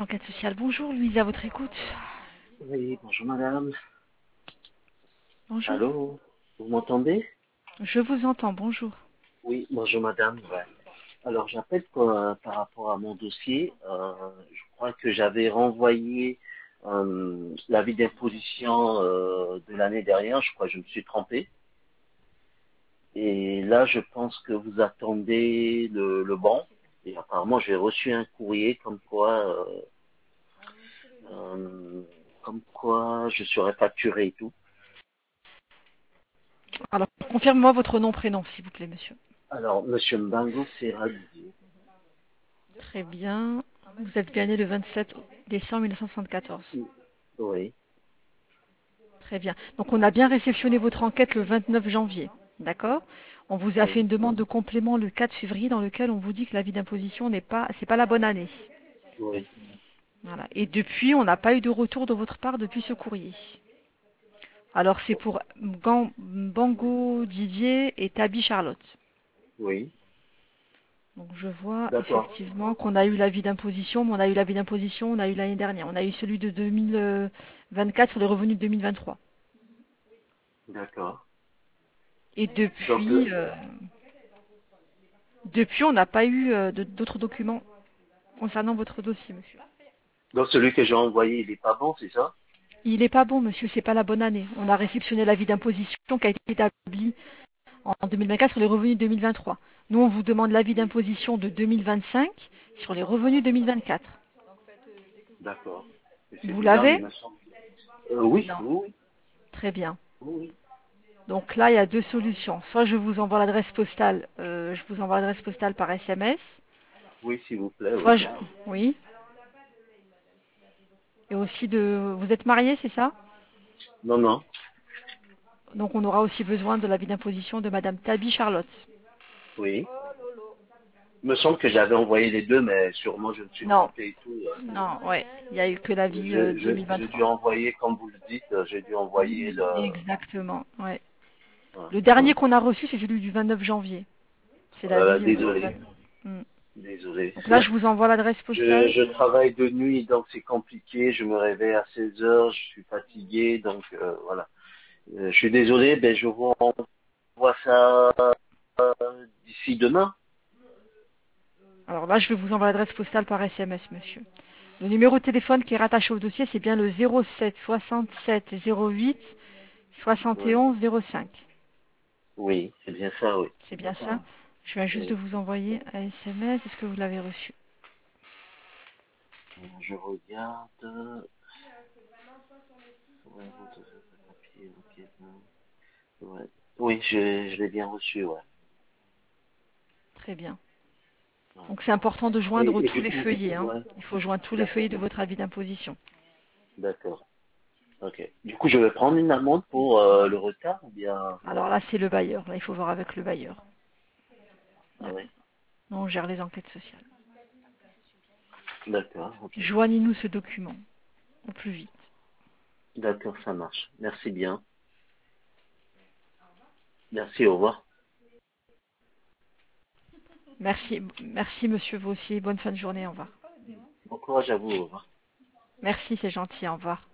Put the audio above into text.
enquête sociale. Bonjour, Louise, à votre écoute. Oui, bonjour madame. Bonjour. Allô, vous m'entendez? Je vous entends, bonjour. Oui, bonjour madame. Ouais. Alors j'appelle par rapport à mon dossier. Je crois que j'avais renvoyé l'avis d'imposition de l'année dernière. Je crois que je me suis trompé. Et là, je pense que vous attendez le bon. Et apparemment, j'ai reçu un courrier euh, comme quoi je serais facturé et tout. Alors, confirme-moi votre nom, prénom, s'il vous plaît, monsieur. Alors, monsieur Mbango Serra Didier. Très bien. Vous êtes bien né le 27 décembre 1974. Oui, Très bien. Donc, on a bien réceptionné votre enquête le 29 janvier. D'accord? On vous a fait oui, une demande de complément le 4 février dans lequel on vous dit que l'avis d'imposition c'est pas la bonne année. oui. Voilà. Et depuis, on n'a pas eu de retour de votre part depuis ce courrier. Alors, c'est pour Bango Didier et Tabi Charlotte. Oui, Donc je vois d'accord, effectivement qu'on a eu l'avis d'imposition, mais on a eu l'avis d'imposition, on a eu l'année dernière. On a eu celui de 2024 sur les revenus de 2023. d'accord. Et Donc, depuis on n'a pas eu d'autres documents concernant votre dossier, monsieur. donc celui que j'ai envoyé, il est pas bon, c'est ça? Il n'est pas bon, monsieur, c'est pas la bonne année. On a réceptionné l'avis d'imposition qui a été établi en 2024 sur les revenus de 2023. Nous, on vous demande l'avis d'imposition de 2025 sur les revenus 2024. D'accord. Et c'est Vous bizarre, l'avez? il me semble. Oui, Non. oui, Très bien. oui, oui. Donc là, il y a deux solutions. Soit je vous envoie l'adresse postale, par SMS. Oui, s'il vous plaît, Soit oui. je... Oui. Et aussi de... Vous êtes marié, c'est ça? Non, non. Donc on aura aussi besoin de l'avis d'imposition de Madame Tabi Charlotte. Oui. Il me semble que j'avais envoyé les deux, mais sûrement je me suis Non, trompé et tout. non, ouais. Il n'y a eu que l'avis J'ai dû 2023. envoyer, comme vous le dites, j'ai dû envoyer Exactement, ouais. voilà. Le dernier qu'on a reçu, c'est celui du 29 janvier. C'est l'avis Désolé, 29. Hmm. désolé. Donc là, je vous envoie l'adresse postale. Je travaille de nuit, donc c'est compliqué. Je me réveille à 16 heures, je suis fatigué, donc voilà. Je suis désolé, ben je vous renvoie ça d'ici demain. Alors là, je vais vous envoyer l'adresse postale par SMS, monsieur. Le numéro de téléphone qui est rattaché au dossier, c'est bien le 07 67 08 Oui, 71 05. oui, c'est bien ça, oui. C'est bien ça? Je viens juste de Oui. vous envoyer un SMS. Est-ce que vous l'avez reçu? Je regarde. Ouais, papier, ok, ouais. Oui, je l'ai bien reçu, ouais. Très bien. Ouais. Donc c'est important de joindre Et tous du les coup, feuillets, hein. ouais, Il faut joindre tous les feuillets d'accord, de votre avis d'imposition. d'accord, ok. Du coup, je vais prendre une amende pour le retard ou bien. Alors là, c'est le bailleur. Là, il faut voir avec le bailleur. Ah ouais, Nous, on gère les enquêtes sociales. d'accord, ok. Joignez-nous ce document au plus vite. D'accord, ça marche. Merci bien. Merci, au revoir. Merci, merci monsieur, vous aussi. Bonne fin de journée. Au revoir. Bon courage à vous, au revoir. Merci, c'est gentil. Au revoir.